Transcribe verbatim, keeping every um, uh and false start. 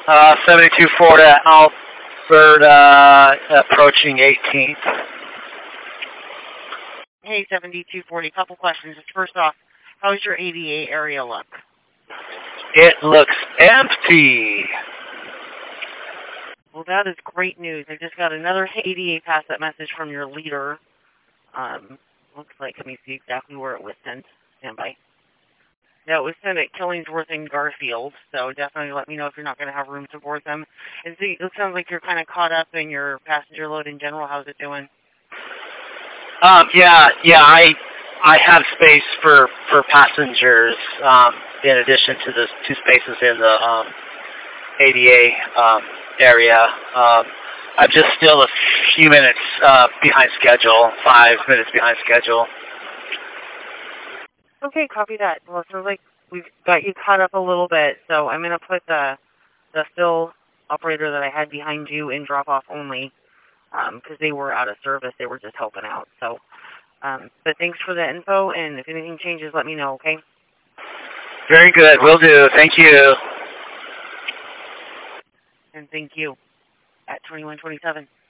Uh, seventy-two Ford at Alberta, approaching eighteenth. Hey, seventy-two forty, couple questions. First off, how's your A D A area look? It looks empty. Well, that is great news. I just got another A D A pass that message from your leader. Um, looks like, let me see exactly where it was sent. Stand by. No, it was sent at Killingsworth and Garfield, so definitely let me know if you're not going to have room to board them. And see, it sounds like you're kind of caught up in your passenger load in general. How's it doing? Um, yeah, yeah, I I have space for, for passengers, um, in addition to the two spaces in the um, A D A um, area. Um, I'm just still a few minutes uh, behind schedule, five minutes behind schedule. Okay, copy that. Well, it sounds like we've got you caught up a little bit, so I'm going to put the the fill operator that I had behind you in drop-off only, because um, they were out of service. They were just helping out. So, um, but thanks for the info, and if anything changes, let me know, okay? Very good. Will do. Thank you. And thank you at twenty-one twenty-seven.